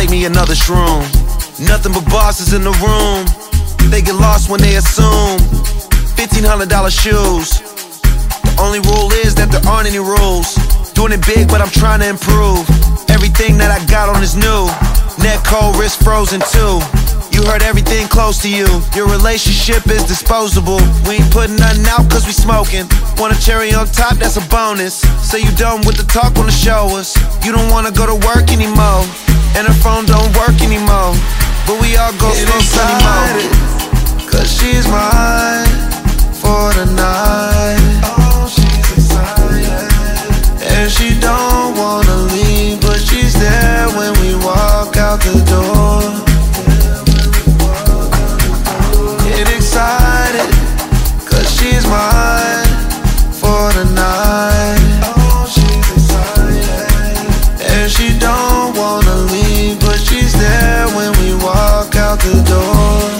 take me another shroom. Nothing but bosses in the room. They get lost when they assume $1,500 shoes. The only rule is that there aren't any rules. Doing it big, but I'm trying to improve. Everything that I got on is new. Neck cold, wrist frozen too. You heard everything close to you. Your relationship is disposable. We ain't putting nothing out cause we smoking. Want a cherry on top, that's a bonus. Say you done with the talk, wanna show us. You don't wanna go to work anymore, and her phone don't work anymore. But we all go slow sunny mode. Cause she's mine for the night. Oh, she's excited. And she don't wanna leave, but she's there when we walk out the door. Get excited, cause she's mine for the night. Oh, she's excited. And she don't wanna leave, but she's there when we walk out the door.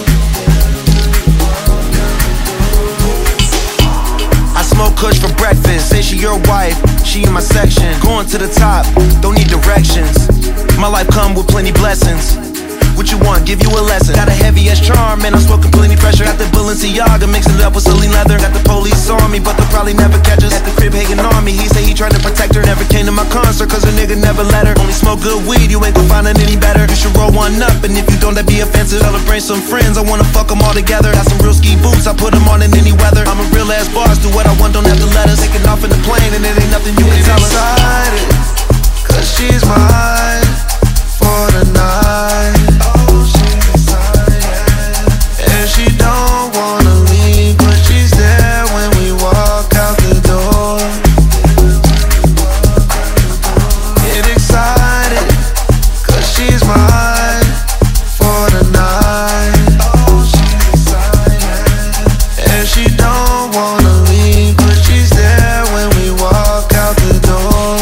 I smoke kush for breakfast. Say she your wife, she in my section. Going to the top, don't need directions. My life come with plenty blessings. What you want, give you a lesson. Got a heavy ass charm, man, I'm smoking plenty pressure. Got the Balenciaga, mixing it up with Celine leather. Got the police on me, but they'll probably never catch us. At the crib hating on me, he say he tried to protect her. Never came to my concert, cause a nigga never let her. Only smoke good weed, you ain't gon' find it any better. You should roll one up, and if you don't, that'd be offensive. Celebrate some friends, I wanna fuck them all together. Got some real ski boots, I put them on in any weather. I'm a real ass boss, do what I want, don't have to let us. Taking off in the plane, and it ain't nothing you can tell us. Excited, cause she's mine for the night. She don't wanna leave, but she's there when we walk out the door. Get excited, cause she's mine for the night. Oh, she's excited. And she don't wanna leave, but she's there when we walk out the door.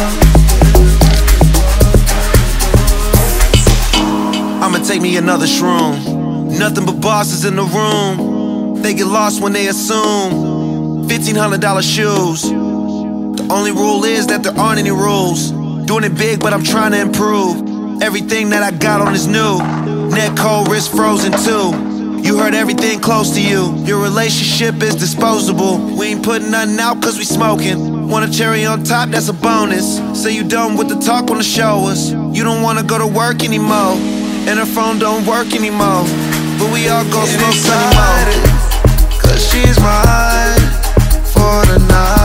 I'ma take me another shroom. Nothing but bosses in the room. They get lost when they assume $1,500 shoes. The only rule is that there aren't any rules. Doing it big, but I'm trying to improve. Everything that I got on is new. Neck cold, wrist frozen too. You heard everything close to you. Your relationship is disposable. We ain't putting nothing out cause we smoking. Want a cherry on top, that's a bonus. Say you done with the talk, wanna show us. You don't wanna go to work anymore, and her phone don't work anymore. But we all go slow sunny mode. Cause she's mine for the night.